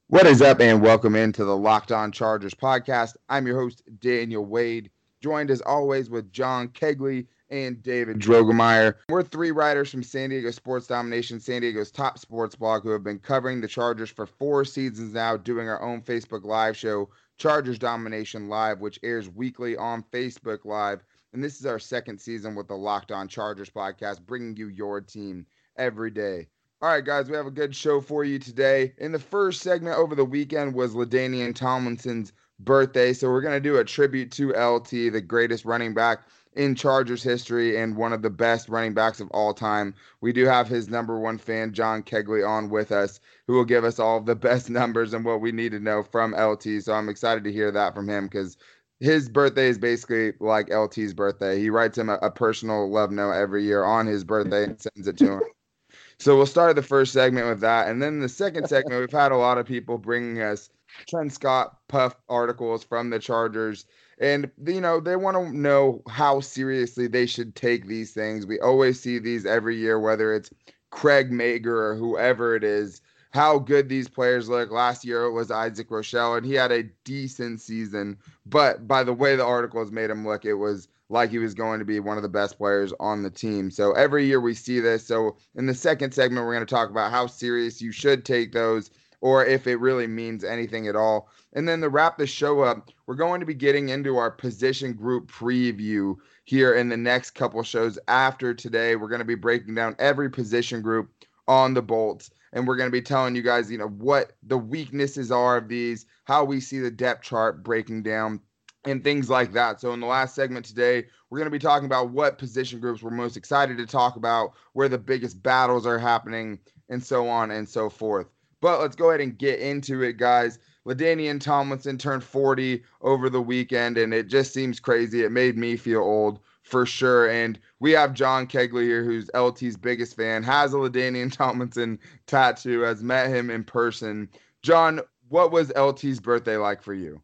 What is up, and welcome into the Locked On Chargers podcast. I'm your host, Daniel Wade, joined as always with John Kegley and David Drogemeyer. We're three writers from San Diego Sports Domination, San Diego's top sports blog, who have been covering the Chargers for 4 seasons now, doing our own Facebook Live show, Chargers Domination Live, which airs weekly on Facebook Live. And this is our second season with the Locked On Chargers podcast, bringing you your team every day. All right, guys, we have a good show for you today. In the first segment over the weekend was LaDainian Tomlinson's birthday, so we're going to do a tribute to LT, the greatest running back in Chargers history and one of the best running backs of all time. We do have his number one fan, John Kegley, on with us, who will give us all the best numbers and what we need to know from LT. So I'm excited to hear that from him because his birthday is basically like LT's birthday. He writes him a personal love note every year on his birthday and sends it to him. So we'll start the first segment with that. And then the second segment, we've had a lot of people bringing us Trent Scott Puff articles from the Chargers. And, they want to know how seriously they should take these things. We always see these every year, whether it's Craig Mager or whoever it is, how good these players look. Last year it was Isaac Rochelle, and he had a decent season. But by the way the articles made him look, it was like he was going to be one of the best players on the team. So every year we see this. So in the second segment, we're going to talk about how serious you should take those or if it really means anything at all. And then to wrap the show up, we're going to be getting into our position group preview here in the next couple shows after today. We're going to be breaking down every position group on the Bolts. And we're going to be telling you guys, what the weaknesses are of these, how we see the depth chart breaking down, and things like that. So in the last segment today, we're going to be talking about what position groups we're most excited to talk about, where the biggest battles are happening, and so on and so forth. But let's go ahead and get into it, guys. LaDainian Tomlinson turned 40 over the weekend, and it just seems crazy. It made me feel old for sure. And we have John Kegley here, who's LT's biggest fan, has a LaDainian Tomlinson tattoo, has met him in person. John, what was LT's birthday like for you?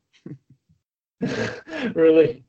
Really.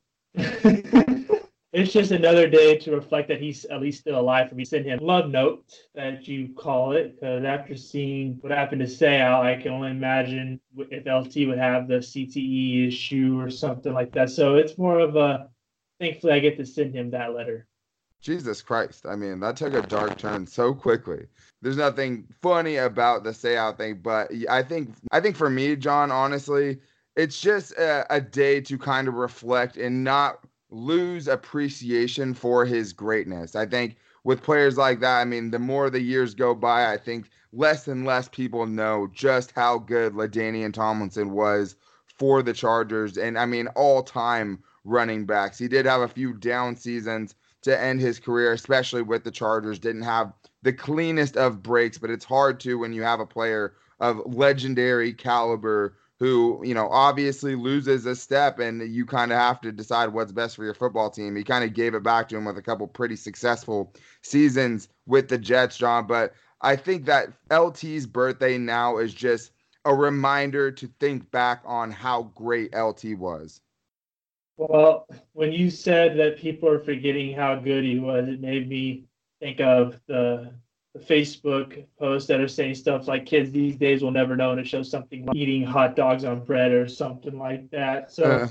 It's just another day to reflect that he's at least still alive for me. Send him love note that you call it, because after seeing what happened to Seau, I can only imagine if LT would have the CTE issue or something like that. So it's more of a thankfully I get to send him that letter. Jesus Christ. I mean, that took a dark turn so quickly. There's nothing funny about the Seau thing, but I think for me, John, honestly, it's just a day to kind of reflect and not lose appreciation for his greatness. I think with players like that, I mean, the more the years go by, I think less and less people know just how good LaDainian Tomlinson was for the Chargers. And I mean, all time running backs. He did have a few down seasons to end his career, especially with the Chargers. Didn't have the cleanest of breaks, but it's hard to when you have a player of legendary caliber who, obviously loses a step and you kind of have to decide what's best for your football team. He kind of gave it back to him with a couple pretty successful seasons with the Jets, John. But I think that LT's birthday now is just a reminder to think back on how great LT was. Well, when you said that people are forgetting how good he was, it made me think of the Facebook posts that are saying stuff like kids these days will never know, and it shows something like eating hot dogs on bread or something like that. So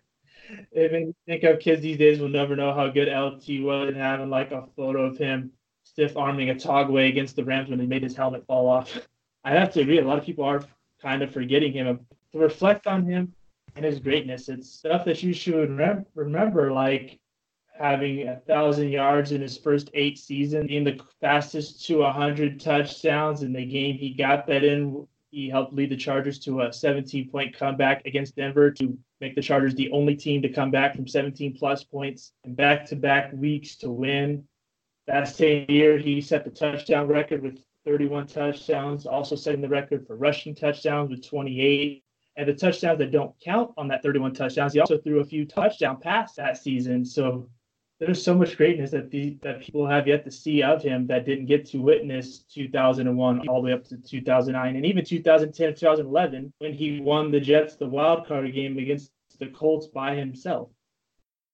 it made me think of kids these days will never know how good LT was, and having like a photo of him stiff arming a Togway against the Rams when he made his helmet fall off. I have to agree, a lot of people are kind of forgetting him. To reflect on him and his greatness, it's stuff that you should remember, like having 1,000 yards in his first 8 seasons, being the fastest to 100 touchdowns in the game he got that in. He helped lead the Chargers to a 17-point comeback against Denver to make the Chargers the only team to come back from 17-plus points in back-to-back weeks to win. That same year, he set the touchdown record with 31 touchdowns, also setting the record for rushing touchdowns with 28. And the touchdowns that don't count on that 31 touchdowns, he also threw a few touchdown passes that season. So there's so much greatness that people have yet to see of him that didn't get to witness 2001 all the way up to 2009 and even 2010, 2011 when he won the Jets the wild card game against the Colts by himself.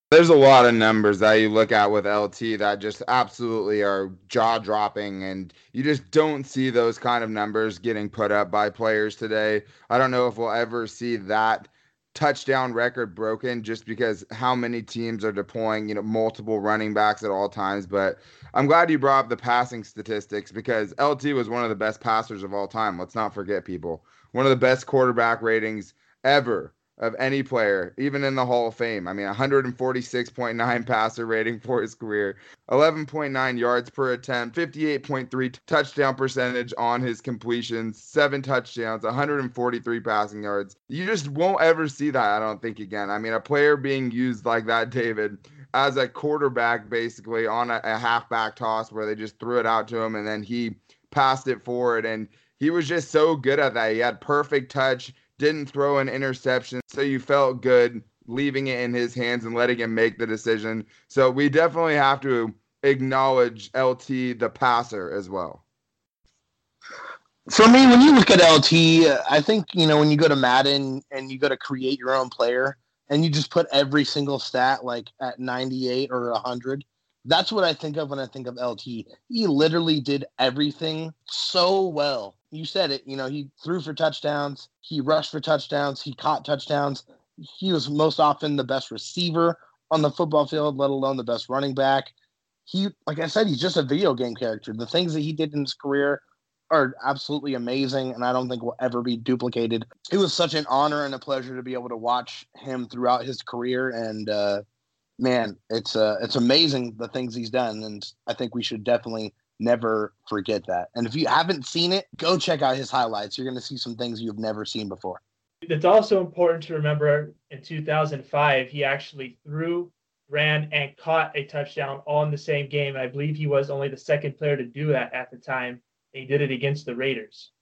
There's a lot of numbers that you look at with LT that just absolutely are jaw-dropping, and you just don't see those kind of numbers getting put up by players today. I don't know if we'll ever see that touchdown record broken just because how many teams are deploying, multiple running backs at all times. But I'm glad you brought up the passing statistics because LT was one of the best passers of all time. Let's not forget, people. One of the best quarterback ratings ever of any player, even in the Hall of Fame. I mean, 146.9 passer rating for his career, 11.9 yards per attempt, 58.3 touchdown percentage on his completions, 7 touchdowns, 143 passing yards. You just won't ever see that, I don't think, again. I mean, a player being used like that, David, as a quarterback, basically, on a halfback toss where they just threw it out to him and then he passed it forward. And he was just so good at that. He had perfect touch, didn't throw an interception, so you felt good leaving it in his hands and letting him make the decision. So we definitely have to acknowledge LT, the passer, as well. For me, when you look at LT, I think, when you go to Madden and you go to create your own player and you just put every single stat like at 98 or 100, that's what I think of when I think of LT. He literally did everything so well. You said it, he threw for touchdowns, he rushed for touchdowns, he caught touchdowns. He was most often the best receiver on the football field, let alone the best running back. He, like I said, he's just a video game character. The things that he did in his career are absolutely amazing, and I don't think will ever be duplicated. It was such an honor and a pleasure to be able to watch him throughout his career, and man, it's amazing the things he's done, and I think we should definitely never forget that. And if you haven't seen it, go check out his highlights. You're going to see some things you've never seen before. It's also important to remember in 2005, he actually threw, ran, and caught a touchdown all in the same game. I believe he was only the second player to do that at the time. He did it against the Raiders.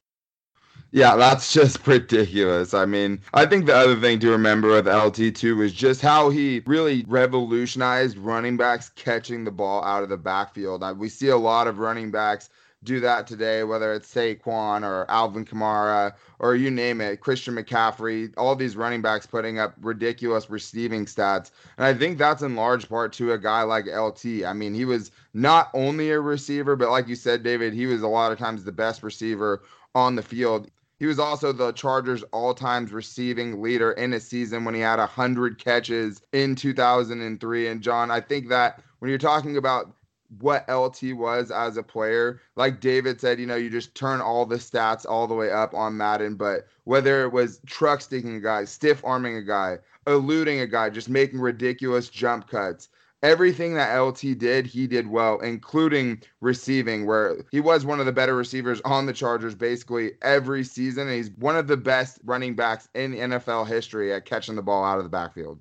Yeah, that's just ridiculous. I mean, I think the other thing to remember with LT too is just how he really revolutionized running backs catching the ball out of the backfield. We see a lot of running backs do that today, whether it's Saquon or Alvin Kamara or you name it, Christian McCaffrey, all these running backs putting up ridiculous receiving stats. And I think that's in large part to a guy like LT. I mean, he was not only a receiver, but like you said, David, he was a lot of times the best receiver on the field. He was also the Chargers' all-time receiving leader in a season when he had 100 catches in 2003. And John, I think that when you're talking about what LT was as a player, like David said, you just turn all the stats all the way up on Madden, but whether it was truck sticking a guy, stiff arming a guy, eluding a guy, just making ridiculous jump cuts, everything that LT did, he did well, including receiving, where he was one of the better receivers on the Chargers basically every season. And he's one of the best running backs in NFL history at catching the ball out of the backfield.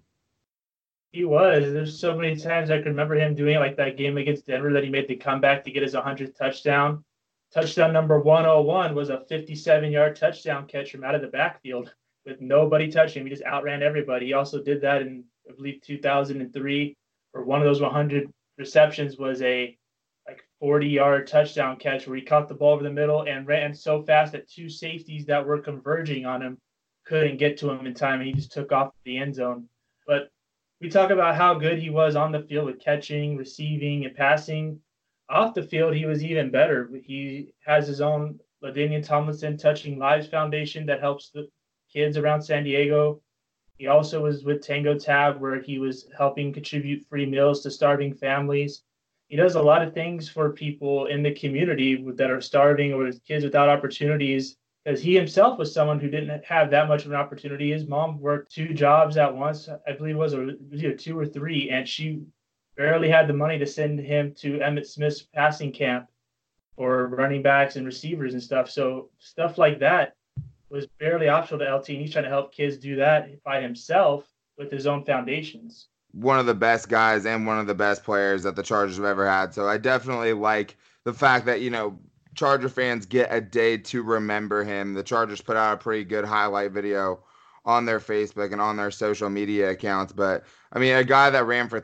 He was. There's so many times I can remember him doing it, like that game against Denver that he made the comeback to get his 100th touchdown. Touchdown number 101 was a 57-yard touchdown catch from out of the backfield with nobody touching him. He just outran everybody. He also did that in, I believe, 2003, where one of those 100 receptions was a 40-yard touchdown catch where he caught the ball over the middle and ran so fast that two safeties that were converging on him couldn't get to him in time, and he just took off the end zone. But we talk about how good he was on the field with catching, receiving, and passing. Off the field, he was even better. He has his own LaDainian Tomlinson Touching Lives Foundation that helps the kids around San Diego. He also was with Tango Tab, where he was helping contribute free meals to starving families. He does a lot of things for people in the community that are starving or kids without opportunities, because he himself was someone who didn't have that much of an opportunity. His mom worked 2 jobs at once, I believe it was either 2 or 3, and she barely had the money to send him to Emmitt Smith's passing camp for running backs and receivers and stuff. So stuff like that was barely optional to LT, and he's trying to help kids do that by himself with his own foundations. One of the best guys and one of the best players that the Chargers have ever had. So I definitely like the fact that, Charger fans get a day to remember him. The Chargers put out a pretty good highlight video on their Facebook and on their social media accounts. But, I mean, a guy that ran for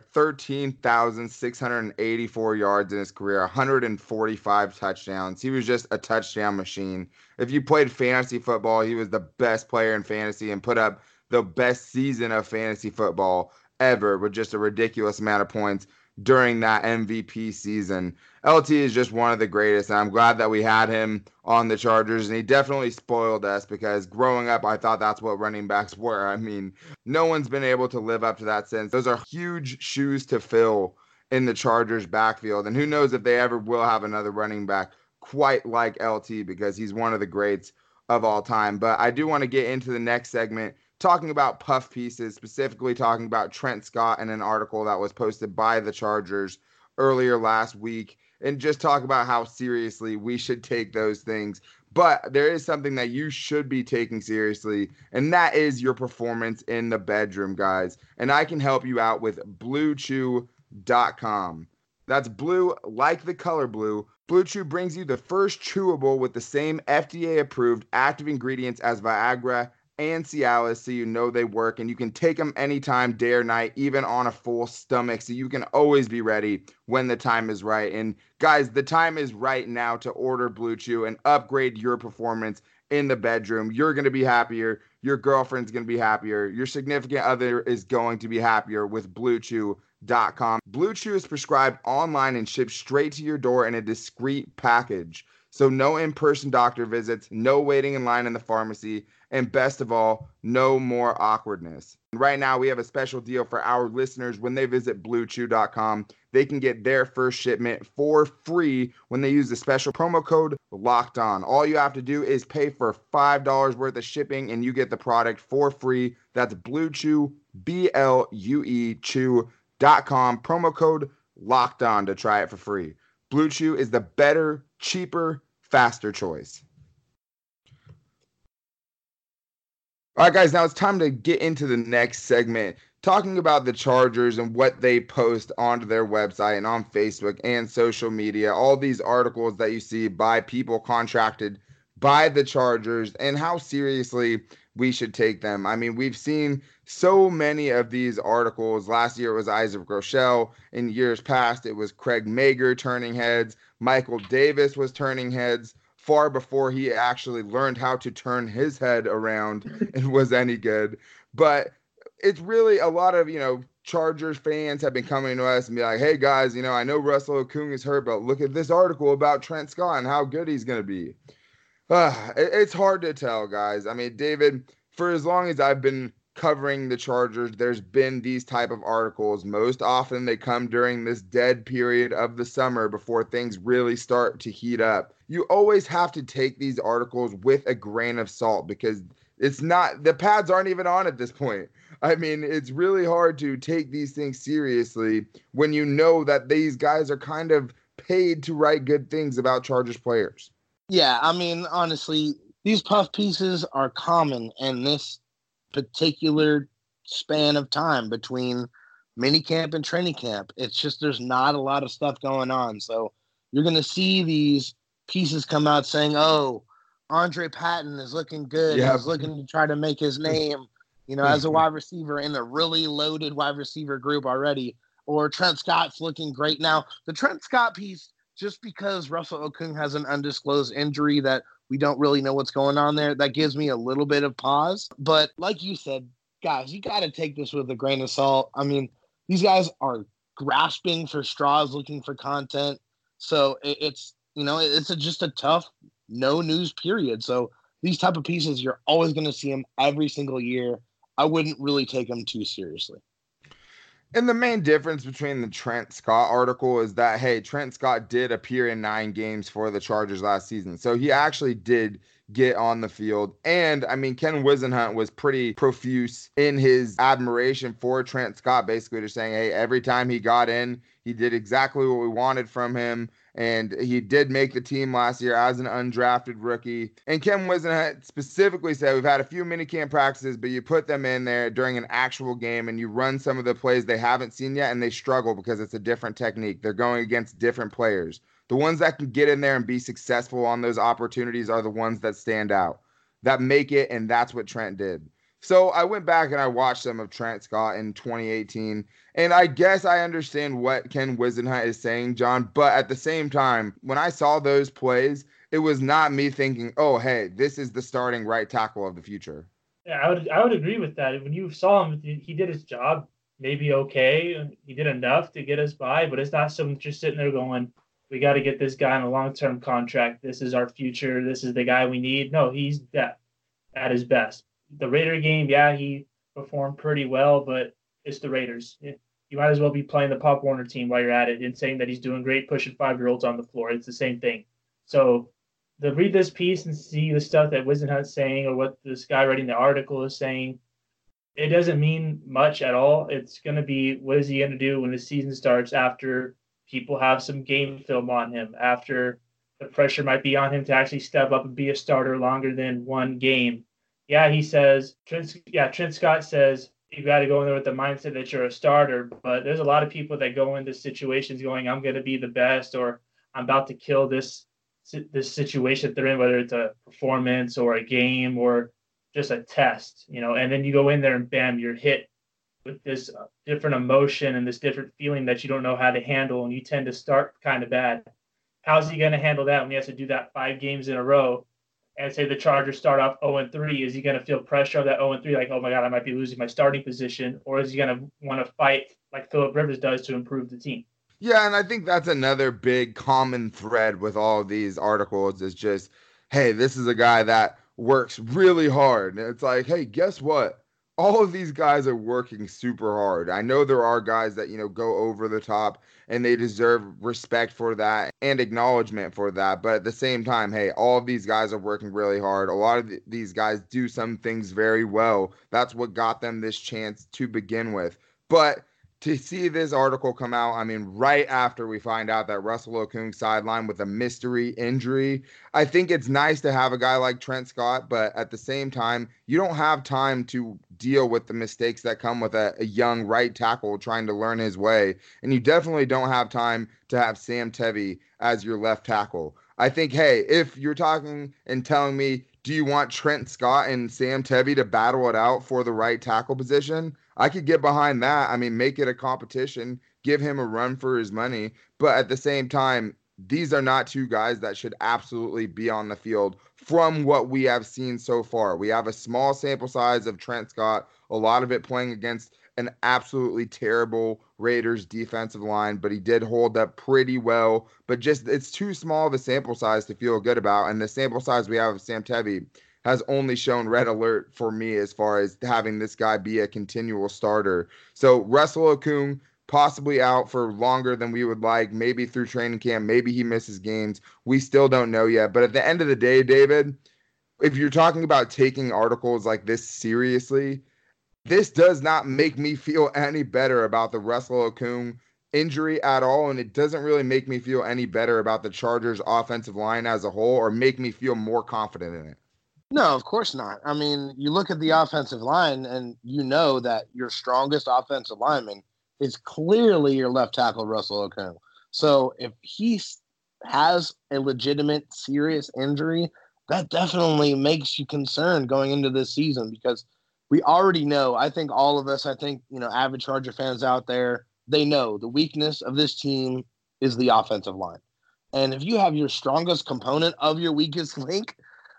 13,684 yards in his career, 145 touchdowns. He was just a touchdown machine. If you played fantasy football, he was the best player in fantasy and put up the best season of fantasy football ever with just a ridiculous amount of points during that MVP season. LT is just one of the greatest, and I'm glad that we had him on the Chargers, and he definitely spoiled us because growing up, I thought that's what running backs were. I mean, no one's been able to live up to that since. Those are huge shoes to fill in the Chargers backfield, and who knows if they ever will have another running back quite like LT because he's one of the greats of all time. But I do want to get into the next segment talking about puff pieces, specifically talking about Trent Scott in an article that was posted by the Chargers earlier last week, and just talk about how seriously we should take those things. But there is something that you should be taking seriously, and that is your performance in the bedroom, guys. And I can help you out with BlueChew.com. That's blue like the color blue. Blue Chew brings you the first chewable with the same FDA-approved active ingredients as Viagra and Cialis, so you know they work, and you can take them anytime, day or night, even on a full stomach, so you can always be ready when the time is right. And guys, the time is right now to order Blue Chew and upgrade your performance in the bedroom. You're going to be happier. Your girlfriend's going to be happier. Your significant other is going to be happier with BlueChew.com. Blue Chew is prescribed online and shipped straight to your door in a discreet package. So no in-person doctor visits, no waiting in line in the pharmacy, and best of all, no more awkwardness. Right now, we have a special deal for our listeners. When they visit BlueChew.com, they can get their first shipment for free when they use the special promo code LOCKEDON. All you have to do is pay for $5 worth of shipping, and you get the product for free. That's Blue Chew, BLUE Chew.com, promo code LOCKEDON to try it for free. Blue Chew is the better, cheaper, faster choice. All right, guys, now it's time to get into the next segment, talking about the Chargers and what they post onto their website and on Facebook and social media, all these articles that you see by people contracted by the Chargers and how seriously we should take them. I mean, we've seen so many of these articles. Last year it was Isaac Rochelle. In years past, it was Craig Mager turning heads. Michael Davis was turning heads far before he actually learned how to turn his head around and was any good. But it's really a lot of, Chargers fans have been coming to us and be like, hey, guys, I know Russell Okung is hurt, but look at this article about Trent Scott and how good he's going to be. It's hard to tell, guys. I mean, David, for as long as I've been covering the Chargers, there's been these type of articles. Most often they come during this dead period of the summer before things really start to heat up. You always have to take these articles with a grain of salt because the pads aren't even on at this point. I mean, it's really hard to take these things seriously when you know that these guys are kind of paid to write good things about Chargers players. Yeah, I mean, honestly, these puff pieces are common in this particular span of time between minicamp and training camp. It's just there's not a lot of stuff going on. So you're going to see these pieces come out saying, oh, Andre Patton is looking good. Yep. He's looking to try to make his name, as a wide receiver in a really loaded wide receiver group already. Or Trent Scott's looking great. Now, the Trent Scott piece, just because Russell Okung has an undisclosed injury that we don't really know what's going on there, that gives me a little bit of pause. But like you said, guys, you got to take this with a grain of salt. I mean, these guys are grasping for straws, looking for content. So it's just a tough, no news period. So these type of pieces, you're always going to see them every single year. I wouldn't really take them too seriously. And the main difference between the Trent Scott article is that, hey, Trent Scott did appear in 9 games for the Chargers last season. So he actually did get on the field. And, I mean, Ken Whisenhunt was pretty profuse in his admiration for Trent Scott, basically just saying, hey, every time he got in, he did exactly what we wanted from him. And he did make the team last year as an undrafted rookie. And Ken Whisenhunt specifically said, we've had a few minicamp practices, but you put them in there during an actual game and you run some of the plays they haven't seen yet, and they struggle because it's a different technique. They're going against different players. The ones that can get in there and be successful on those opportunities are the ones that stand out, that make it, and that's what Trent did. So I went back and I watched some of Trent Scott in 2018, and I guess I understand what Ken Whisenhunt is saying, John, but at the same time, when I saw those plays, it was not me thinking, oh, hey, this is the starting right tackle of the future. Yeah, I would agree with that. When you saw him, he did his job. maybe okay. He did enough to get us by, but it's not someone just sitting there going, we got to get this guy on a long-term contract. This is our future. This is the guy we need. No, he's depth at his best. The Raider game, yeah, he performed pretty well, but it's the Raiders. You might as well be playing the Pop Warner team while you're at it and saying that he's doing great pushing 5-year-olds on the floor. It's the same thing. So to read this piece and see the stuff that Whisenhunt's saying or what this guy writing the article is saying, it doesn't mean much at all. It's going to be, what is he going to do when the season starts after people have some game film on him, after the pressure might be on him to actually step up and be a starter longer than one game. Yeah, he says, Trent Scott says, you got to go in there with the mindset that you're a starter, but there's a lot of people that go into situations going, I'm going to be the best, or I'm about to kill this situation that they're in, whether it's a performance or a game or just a test, and then you go in there and bam, you're hit with this different emotion and this different feeling that you don't know how to handle, and you tend to start kind of bad. How's he going to handle that when he has to do that 5 games in a row? And say the Chargers start off 0-3, is he going to feel pressure of that 0-3, like, oh my God, I might be losing my starting position? Or is he going to want to fight like Phillip Rivers does to improve the team? Yeah, and I think that's another big common thread with all of these articles is just, hey, this is a guy that works really hard. And it's like, hey, guess what? All of these guys are working super hard. I know there are guys that, go over the top and they deserve respect for that and acknowledgement for that. But at the same time, hey, all of these guys are working really hard. A lot of these guys do some things very well. That's what got them this chance to begin with. But to see this article come out, I mean, right after we find out that Russell Okung sidelined with a mystery injury, I think it's nice to have a guy like Trent Scott, but at the same time, you don't have time to deal with the mistakes that come with a young right tackle trying to learn his way. And you definitely don't have time to have Sam Tevi as your left tackle. I think, hey, if you're talking and telling me, do you want Trent Scott and Sam Tevi to battle it out for the right tackle position? I could get behind that. I mean, make it a competition, give him a run for his money. But at the same time, these are not two guys that should absolutely be on the field from what we have seen so far. We have a small sample size of Trent Scott, a lot of it playing against an absolutely terrible Raiders defensive line, but he did hold up pretty well. But just it's too small of a sample size to feel good about. And the sample size we have of Sam Tevi has only shown red alert for me as far as having this guy be a continual starter. So Russell Okung possibly out for longer than we would like, maybe through training camp, maybe he misses games. We still don't know yet. But at the end of the day, David, if you're talking about taking articles like this seriously, this does not make me feel any better about the Russell Okung injury at all, and it doesn't really make me feel any better about the Chargers offensive line as a whole or make me feel more confident in it. No, of course not. I mean, you look at the offensive line and you know that your strongest offensive lineman is clearly your left tackle, Russell Okung. So if he has a legitimate serious injury, that definitely makes you concerned going into this season because we already know, I think all of us, avid Charger fans out there, they know the weakness of this team is the offensive line. And if you have your strongest component of your weakest link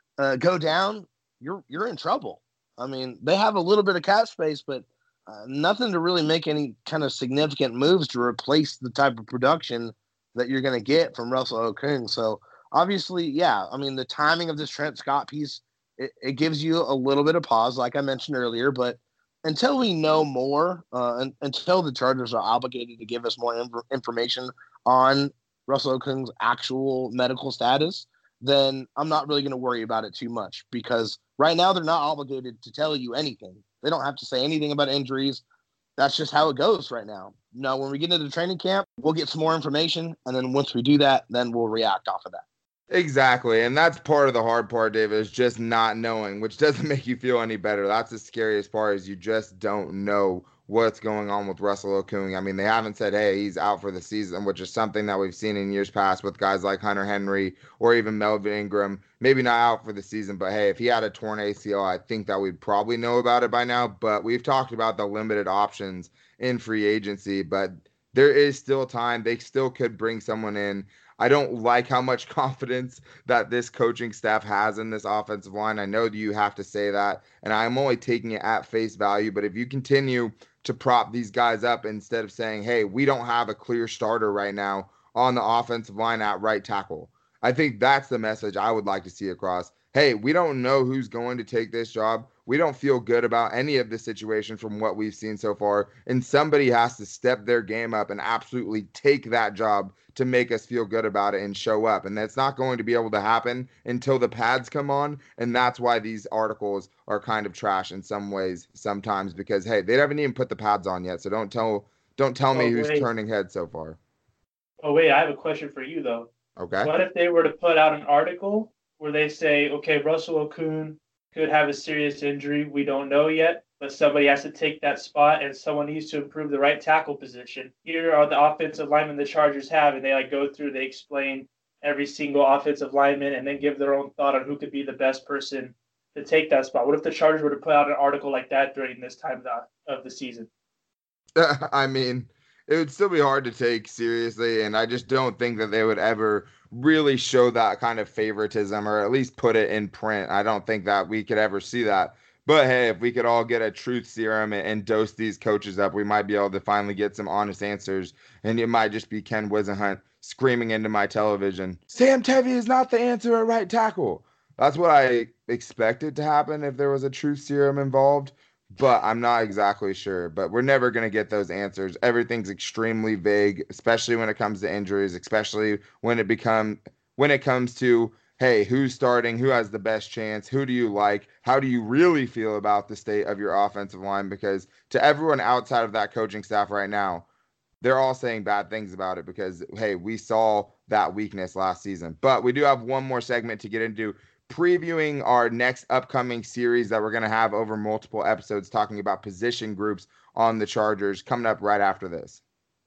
go down, you're in trouble. I mean, they have a little bit of cap space, but nothing to really make any kind of significant moves to replace the type of production that you're going to get from Russell Okung. So obviously, yeah, I mean, the timing of this Trent Scott piece, it gives you a little bit of pause, like I mentioned earlier, but until we know more, until the Chargers are obligated to give us more information on Russell Okung's actual medical status, then I'm not really going to worry about it too much because right now they're not obligated to tell you anything. They don't have to say anything about injuries. That's just how it goes right now. Now, when we get into the training camp, we'll get some more information. And then once we do that, then we'll react off of that. Exactly. And that's part of the hard part, David, is just not knowing, which doesn't make you feel any better. That's the scariest part is you just don't know what's going on with Russell Okung. I mean, they haven't said, hey, he's out for the season, which is something that we've seen in years past with guys like Hunter Henry or even Melvin Ingram. Maybe not out for the season, but hey, if he had a torn ACL, I think that we'd probably know about it by now. But we've talked about the limited options in free agency, but there is still time. They still could bring someone in. I don't like how much confidence that this coaching staff has in this offensive line. I know that you have to say that, and I'm only taking it at face value. But if you continue to prop these guys up instead of saying, hey, we don't have a clear starter right now on the offensive line at right tackle, I think that's the message I would like to see across. Hey, we don't know who's going to take this job. We don't feel good about any of the situation from what we've seen so far. And somebody has to step their game up and absolutely take that job to make us feel good about it and show up. And that's not going to be able to happen until the pads come on. And that's why these articles are kind of trash in some ways sometimes, because, hey, they haven't even put the pads on yet. So don't tell me who's turning heads so far. Oh, wait, I have a question for you, though. Okay. What if they were to put out an article where they say, okay, Russell Okung could have a serious injury. We don't know yet, but somebody has to take that spot, and someone needs to improve the right tackle position. Here are the offensive linemen the Chargers have, and they go through, they explain every single offensive lineman, and then give their own thought on who could be the best person to take that spot. What if the Chargers were to put out an article like that during this time of the season? I mean, it would still be hard to take seriously, and I just don't think that they would ever really show that kind of favoritism, or at least put it in print. I don't think that we could ever see that. But hey, if we could all get a truth serum and dose these coaches up, we might be able to finally get some honest answers. And it might just be Ken Wisenhunt screaming into my television, Sam Tevi is not the answer at right tackle. That's what I expected to happen if there was a truth serum involved. But I'm not exactly sure. But we're never going to get those answers. Everything's extremely vague, especially when it comes to injuries, especially when it comes to, hey, who's starting, who has the best chance, who do you like, how do you really feel about the state of your offensive line? Because to everyone outside of that coaching staff right now, they're all saying bad things about it because, hey, we saw that weakness last season. But we do have one more segment to get into, previewing our next upcoming series that we're going to have over multiple episodes, talking about position groups on the Chargers, coming up right after this.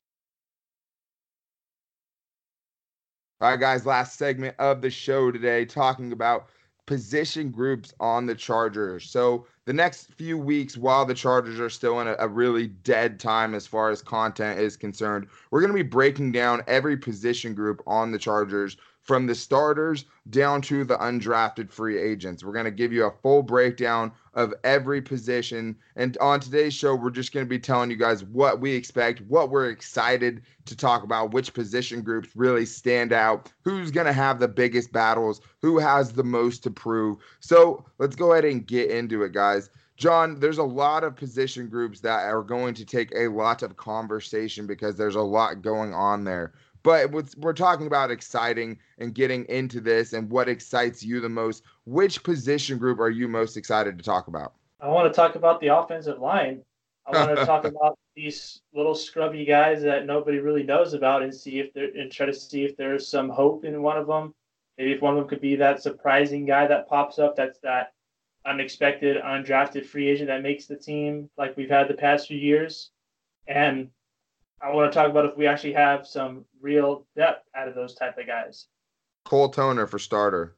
All right, guys, last segment of the show today, talking about position groups on the Chargers. So the next few weeks, while the Chargers are still in a really dead time as far as content is concerned, we're going to be breaking down every position group on the Chargers, from the starters down to the undrafted free agents. We're going to give you a full breakdown of every position. And on today's show, we're just going to be telling you guys what we expect, what we're excited to talk about, which position groups really stand out, who's going to have the biggest battles, who has the most to prove. So let's go ahead and get into it, guys. John, there's a lot of position groups that are going to take a lot of conversation because there's a lot going on there. But we're talking about exciting and getting into this and what excites you the most. Which position group are you most excited to talk about? I want to talk about the offensive line. I want to talk about these little scrubby guys that nobody really knows about and try to see if there's some hope in one of them. Maybe if one of them could be that surprising guy that pops up, that's that unexpected, undrafted free agent that makes the team like we've had the past few years. And I want to talk about if we actually have some real depth out of those type of guys. Cole Toner for starter.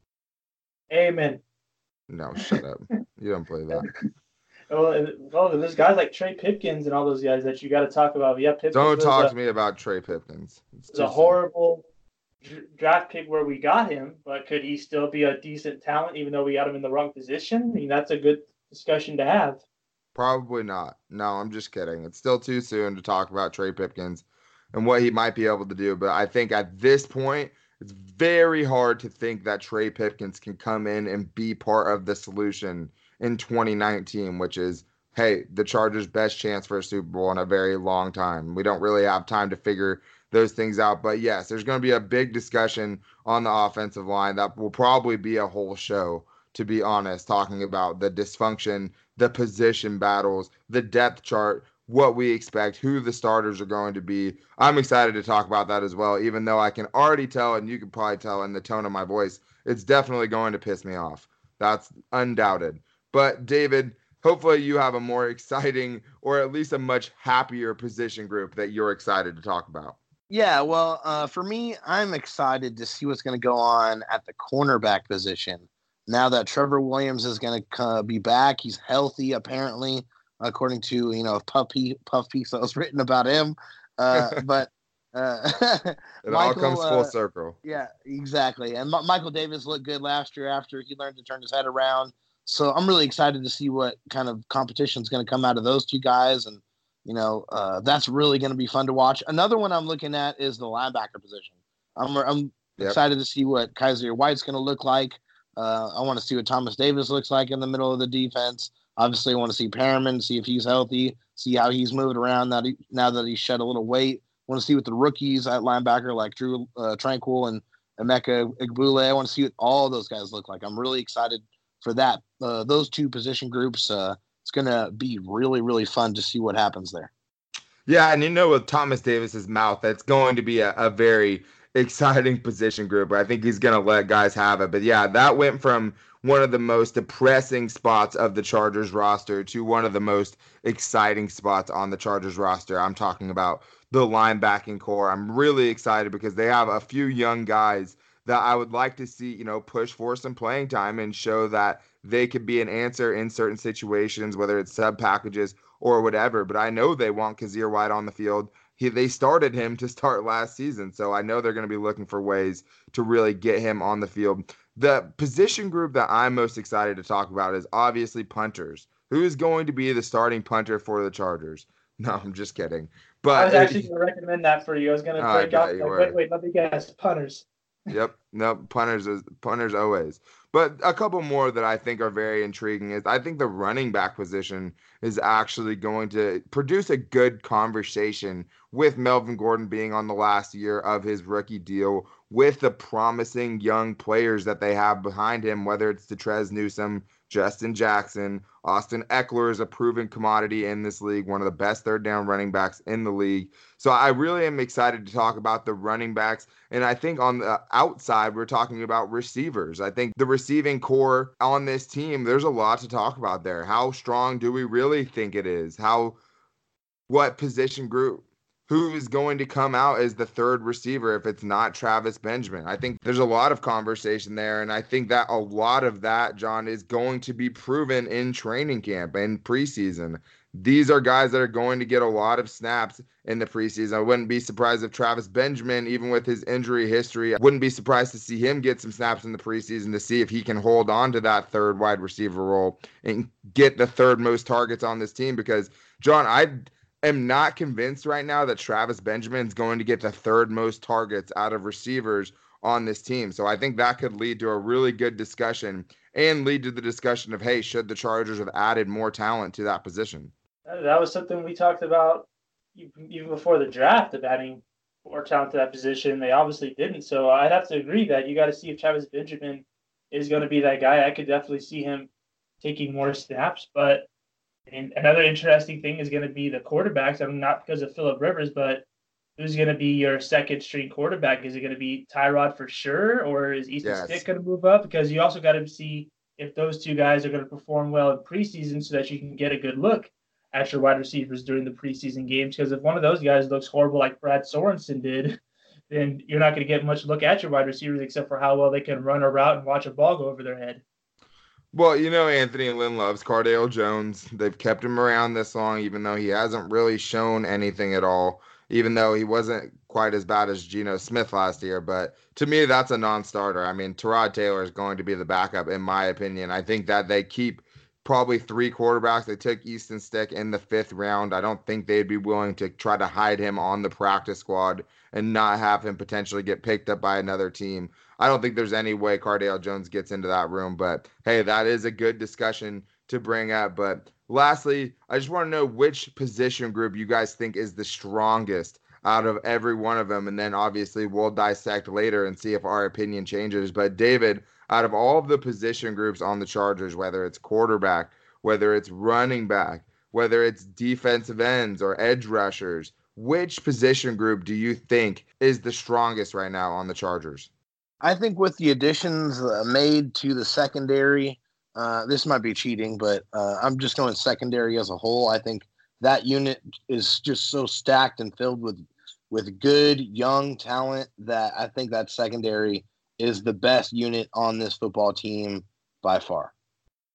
Amen. No, shut up. You don't play that. Well, there's guys like Trey Pipkins and all those guys that you got to talk about. Yeah, Pipkins. Don't talk to me about Trey Pipkins. It's a horrible draft pick where we got him, but could he still be a decent talent even though we got him in the wrong position? I mean, that's a good discussion to have. Probably not. No, I'm just kidding. It's still too soon to talk about Trey Pipkins and what he might be able to do. But I think at this point, it's very hard to think that Trey Pipkins can come in and be part of the solution in 2019, which is, hey, the Chargers' best chance for a Super Bowl in a very long time. We don't really have time to figure those things out. But yes, there's going to be a big discussion on the offensive line that will probably be a whole show, to be honest, talking about the dysfunction, the position battles, the depth chart, what we expect, who the starters are going to be. I'm excited to talk about that as well, even though I can already tell, and you can probably tell in the tone of my voice, it's definitely going to piss me off. That's undoubted. But David, hopefully you have a more exciting, or at least a much happier position group that you're excited to talk about. Yeah, well, for me, I'm excited to see what's going to go on at the cornerback position. Now that Trevor Williams is going to be back, he's healthy, apparently, according to, a puff piece that was written about him. But It all comes full circle. Yeah, exactly. And Michael Davis looked good last year after he learned to turn his head around. So I'm really excited to see what kind of competition is going to come out of those two guys. And, that's really going to be fun to watch. Another one I'm looking at is the linebacker position. I'm excited to see what Kaiser White's going to look like. I want to see what Thomas Davis looks like in the middle of the defense. Obviously, I want to see Perriman, see if he's healthy, see how he's moved around now that he's shed a little weight. I want to see what the rookies at linebacker like Drew Tranquil and Emeka Egbule. I want to see what all those guys look like. I'm really excited for that. Those two position groups, it's going to be really, really fun to see what happens there. Yeah, and with Thomas Davis's mouth, that's going to be a very exciting position group. I think he's going to let guys have it. But yeah, that went from one of the most depressing spots of the Chargers roster to one of the most exciting spots on the Chargers roster. I'm talking about the linebacking core. I'm really excited because they have a few young guys that I would like to see, push for some playing time and show that they could be an answer in certain situations, whether it's sub packages or whatever. But I know they want Kazir White on the field. They started him to start last season, so I know they're going to be looking for ways to really get him on the field. The position group that I'm most excited to talk about is obviously punters. Who is going to be the starting punter for the Chargers? No, I'm just kidding. But I was actually going to recommend that for you. I was going to break out. Wait, let me guess. Punters. Yep. No, punters always. But a couple more that I think are very intriguing is I think the running back position is actually going to produce a good conversation with Melvin Gordon being on the last year of his rookie deal, with the promising young players that they have behind him, whether it's Detrez Newsome, Justin Jackson. Austin Eckler is a proven commodity in this league, one of the best third down running backs in the league. So I really am excited to talk about the running backs. And I think on the outside, we're talking about receivers. I think the receiving core on this team, there's a lot to talk about there. How strong do we really think it is? What position group? Who is going to come out as the third receiver if it's not Travis Benjamin? I think there's a lot of conversation there, and I think that a lot of that, John, is going to be proven in training camp and preseason. These are guys that are going to get a lot of snaps in the preseason. I wouldn't be surprised if Travis Benjamin, even with his injury history, I wouldn't be surprised to see him get some snaps in the preseason to see if he can hold on to that third wide receiver role and get the third most targets on this team. Because, John, I'm not convinced right now that Travis Benjamin is going to get the third most targets out of receivers on this team. So I think that could lead to a really good discussion and lead to the discussion of, hey, should the Chargers have added more talent to that position? That was something we talked about even before the draft, of adding more talent to that position. They obviously didn't. So I'd have to agree that you got to see if Travis Benjamin is going to be that guy. I could definitely see him taking more snaps, but and another interesting thing is going to be the quarterbacks. I mean, not because of Phillip Rivers, but who's going to be your second string quarterback? Is it going to be Tyrod for sure, or is Easton Stick going to move up? Because you also got to see if those two guys are going to perform well in preseason so that you can get a good look at your wide receivers during the preseason games. Because if one of those guys looks horrible like Brad Sorensen did, then you're not going to get much look at your wide receivers except for how well they can run a route and watch a ball go over their head. Well, Anthony Lynn loves Cardale Jones. They've kept him around this long, even though he hasn't really shown anything at all, even though he wasn't quite as bad as Geno Smith last year. But to me, that's a non-starter. I mean, Tyrod Taylor is going to be the backup, in my opinion. I think that they keep probably three quarterbacks. They took Easton Stick in the 5th round. I don't think they'd be willing to try to hide him on the practice squad and not have him potentially get picked up by another team. I don't think there's any way Cardale Jones gets into that room, but hey, that is a good discussion to bring up. But lastly, I just want to know which position group you guys think is the strongest out of every one of them. And then obviously we'll dissect later and see if our opinion changes. But David, out of all of the position groups on the Chargers, whether it's quarterback, whether it's running back, whether it's defensive ends or edge rushers, which position group do you think is the strongest right now on the Chargers? I think with the additions made to the secondary, this might be cheating, but I'm just going secondary as a whole. I think that unit is just so stacked and filled with good young talent that I think that secondary is the best unit on this football team by far.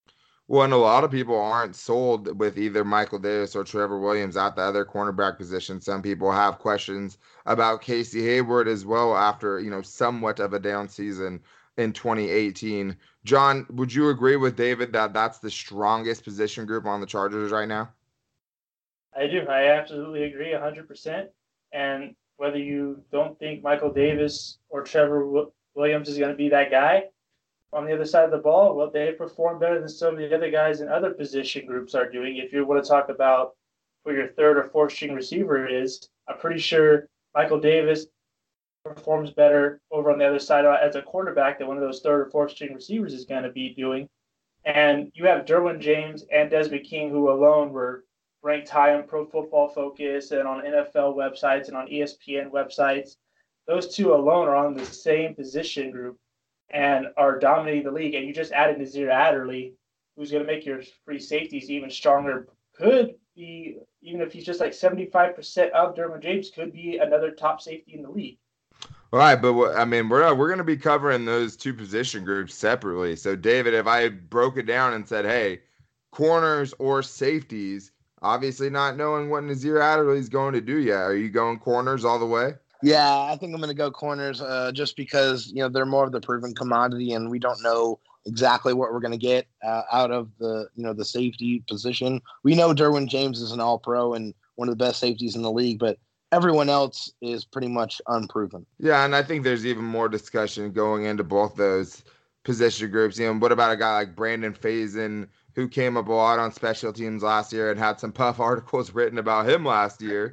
Well, and a lot of people aren't sold with either Michael Davis or Trevor Williams at the other cornerback position. Some people have questions about Casey Hayward as well after, somewhat of a down season in 2018. John, would you agree with David that that's the strongest position group on the Chargers right now? I do. I absolutely agree 100%. And whether you don't think Michael Davis or Trevor Williams is going to be that guy on the other side of the ball, well, they perform better than some of the other guys in other position groups are doing. If you want to talk about who your third or fourth string receiver is, I'm pretty sure Michael Davis performs better over on the other side as a quarterback than one of those third or fourth string receivers is going to be doing. And you have Derwin James and Desmond King, who alone were ranked high on Pro Football Focus and on NFL websites and on ESPN websites. Those two alone are on the same position group and are dominating the league. And you just added Nazir Adderley, who's going to make your free safeties even stronger. Could be, even if he's just like 75% of Derwin James, could be another top safety in the league. All right, but we're going to be covering those two position groups separately. So, David, if I broke it down and said, hey, corners or safeties, obviously not knowing what Nazir Adderley is going to do yet, are you going corners all the way? Yeah, I think I'm going to go corners just because, they're more of the proven commodity and we don't know exactly what we're going to get out of the safety position. We know Derwin James is an all-pro and one of the best safeties in the league, but everyone else is pretty much unproven. Yeah, and I think there's even more discussion going into both those position groups. What about a guy like Brandon Faison, who came up a lot on special teams last year and had some puff articles written about him last year?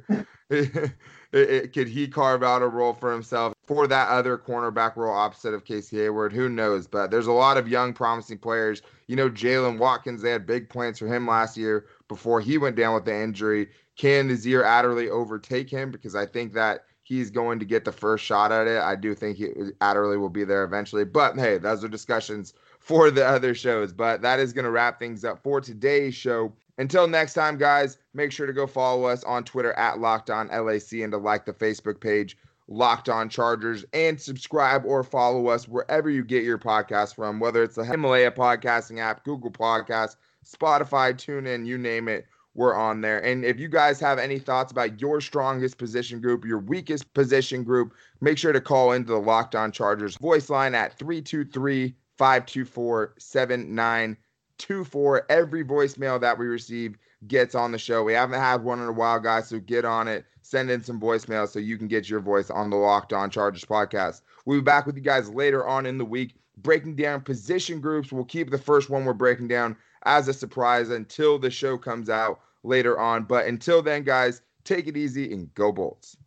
Could he carve out a role for himself for that other cornerback role opposite of Casey Hayward? Who knows? But there's a lot of young, promising players. Jalen Watkins, they had big plans for him last year before he went down with the injury. Can Nazir Adderley overtake him? Because I think that he's going to get the first shot at it. I do think Adderley will be there eventually. But, hey, those are discussions for the other shows. But that is going to wrap things up for today's show. Until next time, guys, make sure to go follow us on Twitter at LockedOnLAC and to like the Facebook page Locked On Chargers and subscribe or follow us wherever you get your podcast from, whether it's the Himalaya podcasting app, Google Podcasts, Spotify, TuneIn, you name it, we're on there. And if you guys have any thoughts about your strongest position group, your weakest position group, make sure to call into the Locked On Chargers voice line at 323-524-7924. Every voicemail that we receive gets on the show. We haven't had one in a while, guys, so get on it. Send in some voicemails so you can get your voice on the Locked On Chargers podcast. We'll be back with you guys later on in the week, breaking down position groups. We'll keep the first one we're breaking down as a surprise until the show comes out later on. But until then, guys, take it easy and go Bolts.